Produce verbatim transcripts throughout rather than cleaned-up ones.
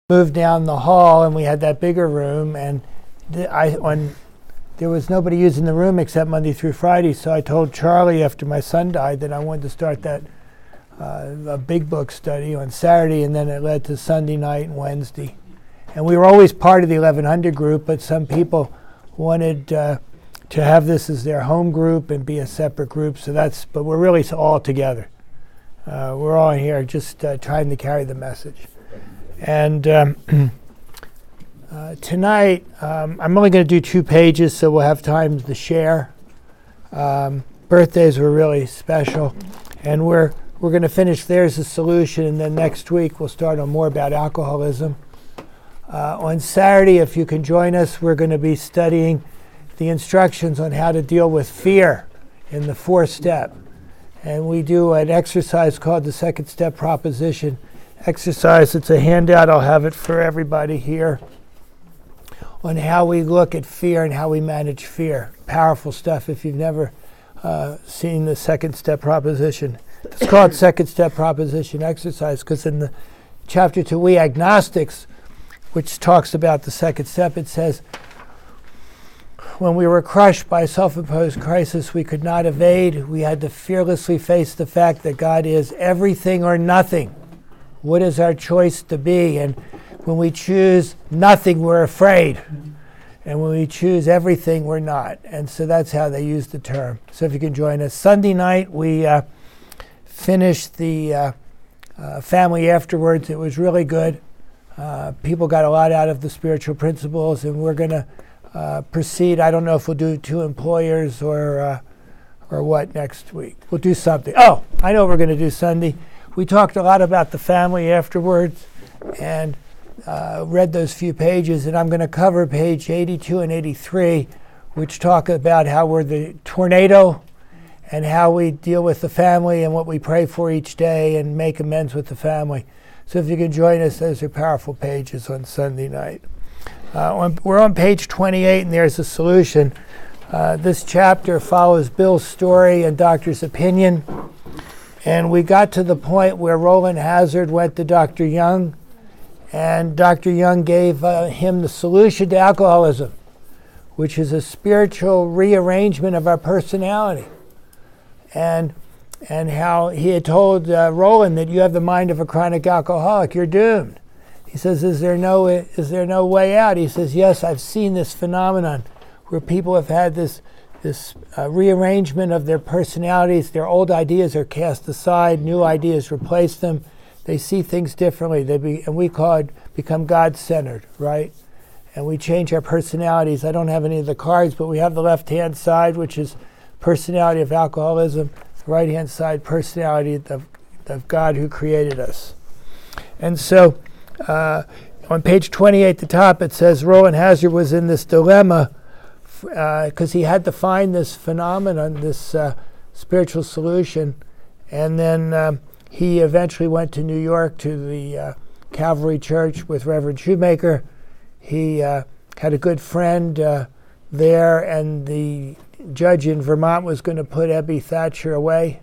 moved down the hall, and we had that bigger room, and th- I on there was nobody using the room except Monday through Friday. So I told Charlie after my son died that I wanted to start that uh, a big book study on Saturday, and then it led to Sunday night and Wednesday. And we were always part of the eleven hundred group, but some people wanted uh, to have this as their home group and be a separate group. So that's, but we're really all together. Uh, we're all here just uh, trying to carry the message. And um, uh, tonight, um, I'm only going to do two pages, so we'll have time to share. Um, birthdays were really special, and we're we're going to finish There's a Solution, and then next week we'll start on more about alcoholism. Uh, on Saturday, if you can join us, we're going to be studying the instructions on how to deal with fear in the fourth step. And we do an exercise called the second step proposition exercise. It's a handout. I'll have it for everybody here on how we look at fear and how we manage fear. Powerful stuff if you've never uh, seen the second step proposition. It's called second step proposition exercise because in the chapter two, We Agnostics, which talks about the second step, it says, when we were crushed by self-imposed crisis we could not evade, we had to fearlessly face the fact that God is everything or nothing. What is our choice to be? And when we choose nothing, we're afraid. And when we choose everything, we're not. And so that's how they use the term. So if you can join us. Sunday night, we uh, finished the uh, uh, family afterwards. It was really good. Uh, people got a lot out of the spiritual principles, and we're going to uh, proceed. I don't know if we'll do two employers or uh, or what next week. We'll do something. Oh, I know what we're going to do Sunday. We talked a lot about the family afterwards and uh, read those few pages, and I'm going to cover page eighty-two and eighty-three, which talk about how we're the tornado and how we deal with the family and what we pray for each day and make amends with the family. So if you can join us, those are powerful pages on Sunday night. Uh, on, we're on page twenty-eight, and There's a Solution. Uh, this chapter follows Bill's story and Doctor's opinion. And we got to the point where Roland Hazard went to Doctor Young, and Doctor Young gave uh, him the solution to alcoholism, which is a spiritual rearrangement of our personality. And and how he had told uh, Roland that you have the mind of a chronic alcoholic, you're doomed. He says, is there no is there no way out? He says, yes, I've seen this phenomenon where people have had this this uh, rearrangement of their personalities. Their old ideas are cast aside, new ideas replace them. They see things differently. They be, and we call it become God-centered, right? And we change our personalities. I don't have any of the cards, but we have the left-hand side, which is personality of alcoholism. Right-hand side, personality of, of God who created us. And so uh, on page twenty-eight at the top, it says Roland Hazard was in this dilemma because uh, he had to find this phenomenon, this uh, spiritual solution. And then um, he eventually went to New York to the uh, Calvary Church with Reverend Shoemaker. He uh, had a good friend uh, there, and the judge in Vermont was going to put Ebby Thatcher away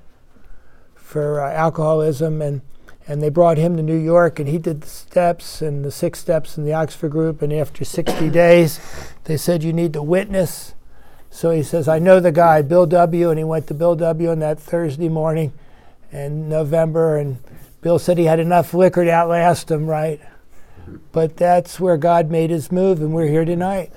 for uh, alcoholism, and, and they brought him to New York, and he did the steps and the six steps in the Oxford group, and after sixty days, they said, you need to witness. So he says, I know the guy, Bill W., and he went to Bill W. on that Thursday morning in November, and Bill said he had enough liquor to outlast him, right? But that's where God made his move, and we're here tonight.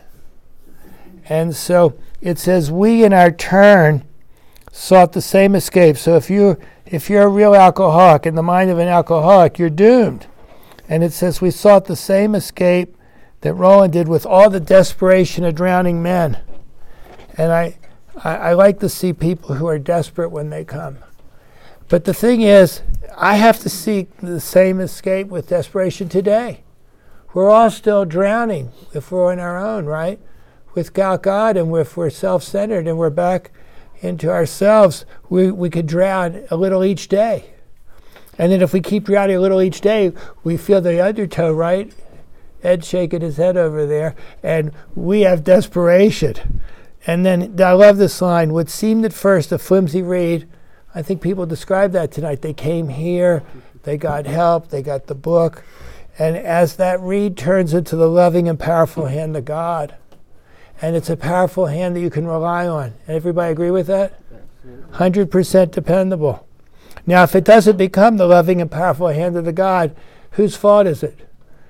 And so it says, we in our turn sought the same escape. So if you if you're a real alcoholic, in the mind of an alcoholic, you're doomed. And it says, we sought the same escape that Roland did with all the desperation of drowning men. And I, I, I like to see people who are desperate when they come. But the thing is, I have to seek the same escape with desperation today. We're all still drowning if we're on our own, right? Without God, and if we're self-centered and we're back into ourselves, we, we could drown a little each day. And then if we keep drowning a little each day, we feel the undertow, right? Ed's shaking his head over there, and we have desperation. And then I love this line, what seemed at first a flimsy reed, I think people describe that tonight. They came here, they got help, they got the book, And as that reed turns into the loving and powerful hand of God, and it's a powerful hand that you can rely on. Everybody agree with that? one hundred percent dependable. Now, if it doesn't become the loving and powerful hand of the God, whose fault is it?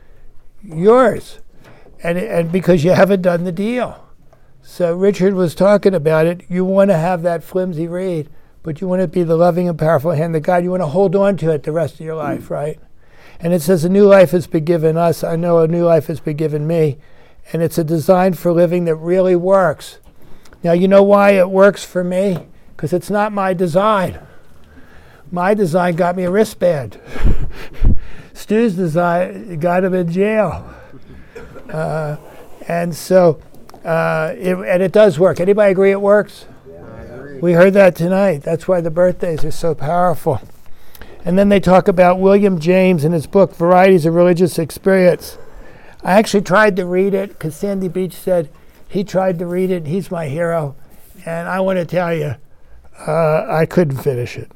Yours. And, and because you haven't done the deal. So Richard was talking about it. You want to have that flimsy reed, but you want to be the loving and powerful hand of God. You want to hold on to it the rest of your life, mm. right? And it says a new life has been given us. I know a new life has been given me. And it's a design for living that really works. Now, you know why it works for me? Because it's not my design. My design got me a wristband. Stu's design got him in jail. Uh, and so, uh, it, and it does work. Anybody agree it works? Yeah, I agree. We heard that tonight. That's why the birthdays are so powerful. And then they talk about William James in his book, Varieties of Religious Experience. I actually tried to read it because Sandy Beach said he tried to read it. He's my hero. And I want to tell you, uh, I couldn't finish it.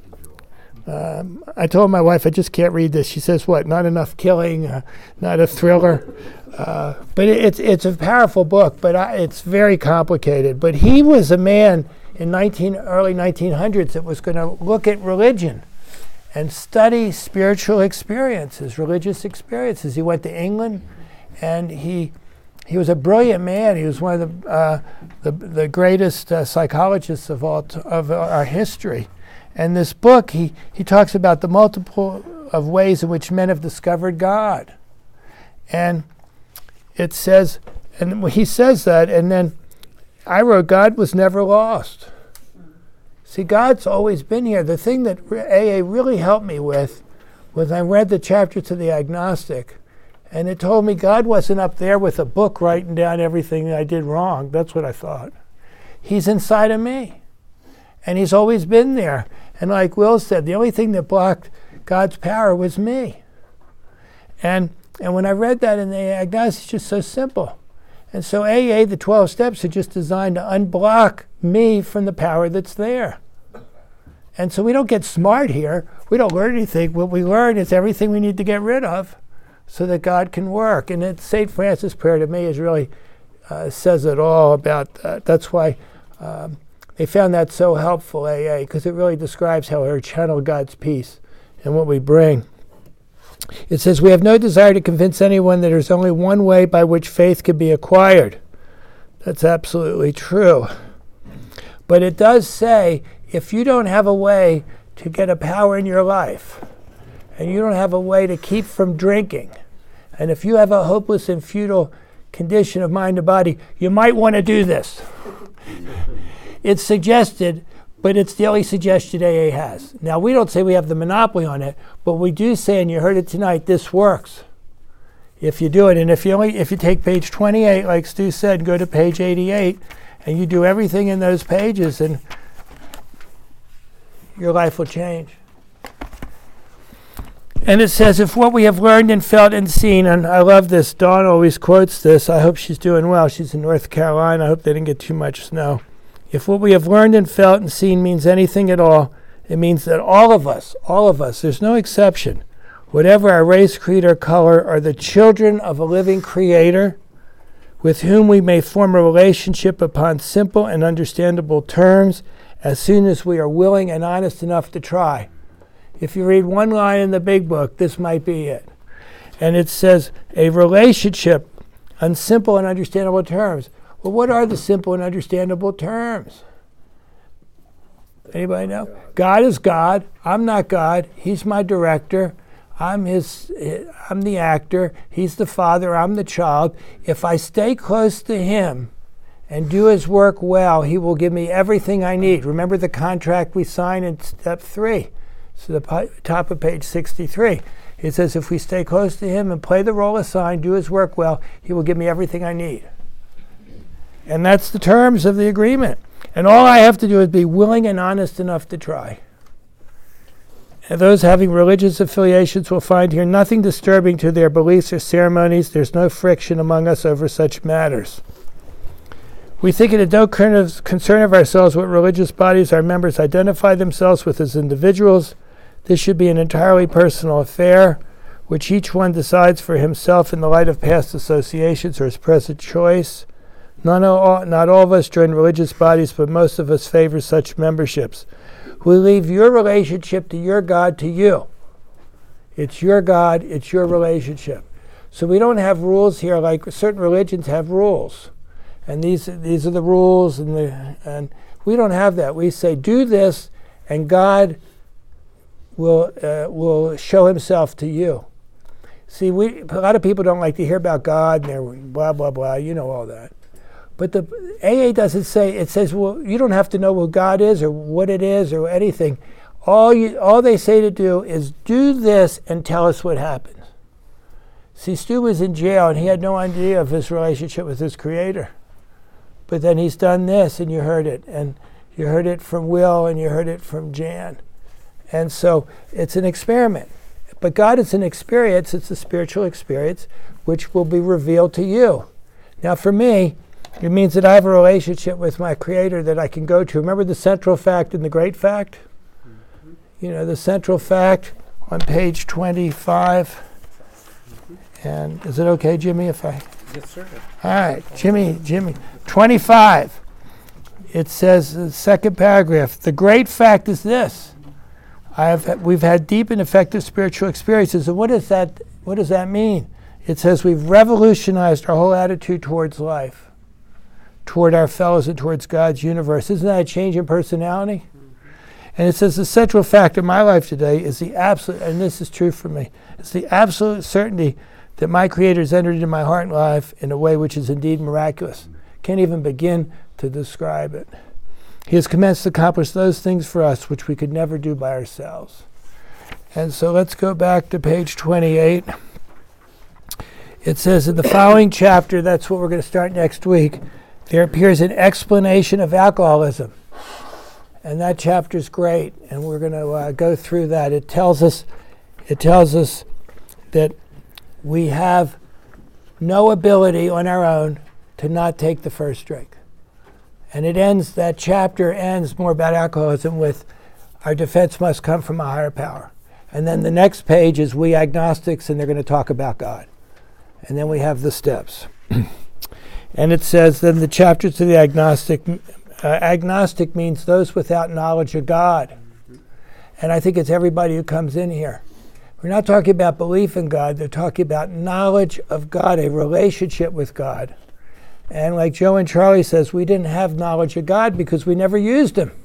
Um, I told my wife, I just can't read this. She says, what, not enough killing, uh, not a thriller? Uh, but it, it's it's a powerful book, but I, it's very complicated. But he was a man in nineteen, early nineteen hundreds that was going to look at religion and study spiritual experiences, religious experiences. He went to England, and he he was a brilliant man. He was one of the uh, the, the greatest uh, psychologists of all t- of our history. And this book, he, he talks about the multiple of ways in which men have discovered God. And it says, and he says that, and then I wrote, God was never lost. See, God's always been here. The thing that A A really helped me with was I read the chapter to the agnostic, and it told me God wasn't up there with a book writing down everything I did wrong. That's what I thought. He's inside of me. And he's always been there. And like Will said, the only thing that blocked God's power was me. And and when I read that in the agnostic, it's just so simple. And so A A, the twelve steps, are just designed to unblock me from the power that's there. And so we don't get smart here. We don't learn anything. What we learn is everything we need to get rid of so that God can work. And it, Saint Francis' prayer to me is really uh, says it all about that. That's why um, they found that so helpful, A A, because it really describes how we channel God's peace and what we bring. It says, we have no desire to convince anyone that there's only one way by which faith can be acquired. That's absolutely true. But it does say, if you don't have a way to get a power in your life, and you don't have a way to keep from drinking, and if you have a hopeless and futile condition of mind and body, you might want to do this. It's suggested, but it's the only suggestion A A has. Now, we don't say we have the monopoly on it, but we do say, and you heard it tonight, this works if you do it. And if you only if you take page twenty-eight, like Stu said, go to page eighty-eight, and you do everything in those pages, and your life will change. And it says, if what we have learned and felt and seen, and I love this, Dawn always quotes this. I hope she's doing well. She's in North Carolina. I hope they didn't get too much snow. If what we have learned and felt and seen means anything at all, it means that all of us, all of us, there's no exception, whatever our race, creed, or color, are the children of a living Creator with whom we may form a relationship upon simple and understandable terms as soon as we are willing and honest enough to try. If you read one line in the big book, this might be it. And it says, a relationship on simple and understandable terms. Well, what are the simple and understandable terms? Anybody know? God is God. I'm not God. He's my director. I'm his. I'm the actor. He's the father. I'm the child. If I stay close to him and do his work well, he will give me everything I need. Remember the contract we signed in step three. So the po- top of page sixty-three. It says, if we stay close to him and play the role assigned, do his work well, he will give me everything I need. And that's the terms of the agreement. And all I have to do is be willing and honest enough to try. And those having religious affiliations will find here nothing disturbing to their beliefs or ceremonies. There's no friction among us over such matters. We think it is no concern of ourselves what religious bodies our members identify themselves with as individuals. This should be an entirely personal affair. which each one decides for himself in the light of past associations or his present choice. None all, not all of us join religious bodies, but most of us favor such memberships. We leave your relationship to your God to you. It's your God, it's your relationship. So we don't have rules here like certain religions have rules. And these these are the rules, and the, and we don't have that. We say, do this, and God will uh, will show himself to you. See, we a lot of people don't like to hear about God, and they're blah, blah, blah, you know all that. But the A A doesn't say, it says, well, you don't have to know what God is or what it is or anything. All you, all they say to do is do this and tell us what happens. See, Stu was in jail, and he had no idea of his relationship with his Creator. But then he's done this, and you heard it. And you heard it from Will, and you heard it from Jan. And so it's an experiment. But God is an experience. It's a spiritual experience, which will be revealed to you. Now, for me, it means that I have a relationship with my Creator that I can go to. Remember the central fact and the great fact? Mm-hmm. You know, the central fact on page twenty-five. Mm-hmm. And is it okay, Jimmy, if I... Yes, sir. All right, Jimmy, Jimmy. twenty-five. It says, the second paragraph, the great fact is this. I have, we've had deep and effective spiritual experiences. And what does that, what does that mean? It says we've revolutionized our whole attitude towards life, toward our fellows, and towards God's universe. Isn't that a change in personality? Mm-hmm. And it says the central fact of my life today is the absolute, and this is true for me, it's the absolute certainty that my Creator has entered into my heart and life in a way which is indeed miraculous. Can't even begin to describe it. He has commenced to accomplish those things for us which we could never do by ourselves. And so let's go back to page twenty-eight. It says in the following chapter, that's what we're going to start next week, there appears an explanation of alcoholism. And that chapter is great, and we're going to uh, go through that. It tells us, it tells us that we have no ability on our own to not take the first drink. And it ends, that chapter ends more about alcoholism with our defense must come from a higher power. And then the next page is we agnostics, and they're going to talk about God. And then we have the steps. And it says, then the chapter to the agnostic, uh, agnostic means those without knowledge of God. And I think it's everybody who comes in here. We're not talking about belief in God, they're talking about knowledge of God, a relationship with God. And like Joe and Charlie says, we didn't have knowledge of God because we never used him.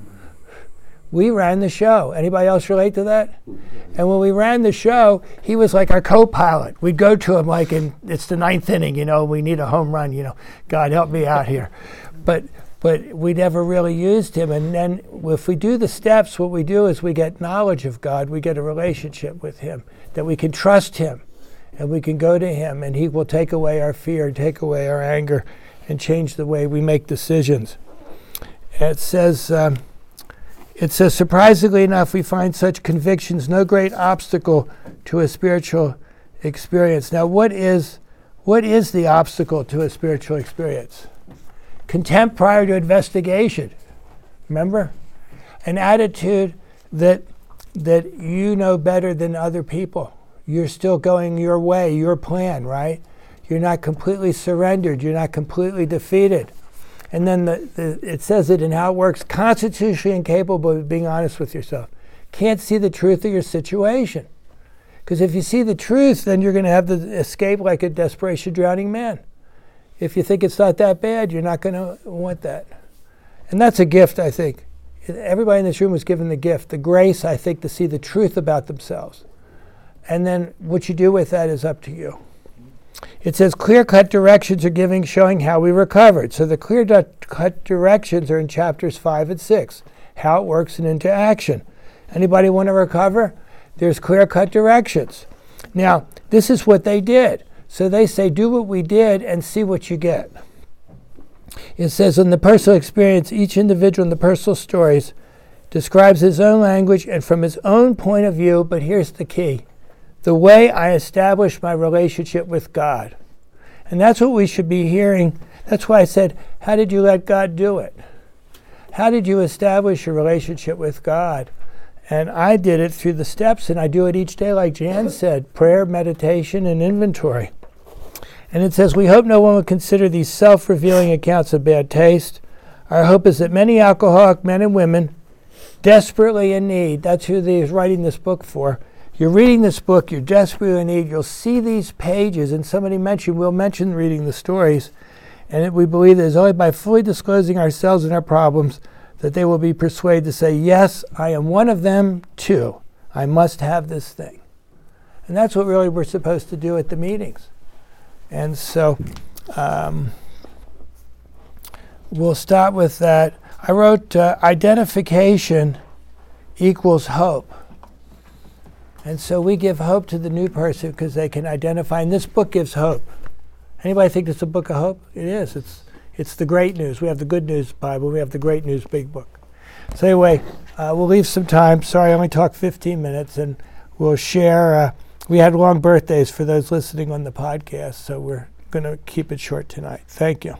We ran the show. Anybody else relate to that? And when we ran the show, he was like our co-pilot. We'd go to him like in, it's the ninth inning, you know, we need a home run, you know, God help me out here. But but we never really used him. And then if we do the steps, what we do is we get knowledge of God, we get a relationship with him, that we can trust him, and we can go to him, and he will take away our fear, take away our anger, and change the way we make decisions. It says, um, it says, surprisingly enough, we find such convictions no great obstacle to a spiritual experience. Now, what is, what is the obstacle to a spiritual experience? Contempt prior to investigation. Remember? An attitude that that you know better than other people. You're still going your way, your plan, right? You're not completely surrendered. You're not completely defeated. And then the, the, it says it in how it works, constitutionally incapable of being honest with yourself. Can't see the truth of your situation. Because if you see the truth, then you're going to have the escape like a desperation drowning man. If you think it's not that bad, you're not going to want that. And that's a gift, I think. Everybody in this room was given the gift, the grace, I think, to see the truth about themselves. And then what you do with that is up to you. It says clear-cut directions are giving, showing how we recovered. So the clear-cut directions are in chapters five and six, how it works and into action. Anybody want to recover? There's clear-cut directions. Now, this is what they did. So they say, do what we did and see what you get. It says, in the personal experience, each individual in the personal stories describes his own language and from his own point of view, but here's the key. The way I establish my relationship with God. And that's what we should be hearing. That's why I said, how did you let God do it? How did you establish your relationship with God? And I did it through the steps, and I do it each day, like Jan said, prayer, meditation, and inventory. And it says, we hope no one will consider these self-revealing accounts of bad taste. Our hope is that many alcoholic men and women desperately in need, that's who he's writing this book for. You're reading this book, you're desperately in need, you'll see these pages, and somebody mentioned, we'll mention reading the stories, and it, we believe that it's only by fully disclosing ourselves and our problems that they will be persuaded to say, yes, I am one of them too. I must have this thing. And that's what really we're supposed to do at the meetings. And so um, we'll start with that. I wrote uh, identification equals hope. And so we give hope to the new person because they can identify. And this book gives hope. Anybody think it's a book of hope? It is. It's it's the great news. We have the good news Bible. We have the great news big book. So anyway, uh, we'll leave some time. Sorry, I only talked fifteen minutes. And we'll share. Uh, we had long birthdays for those listening on the podcast. So we're going to keep it short tonight. Thank you.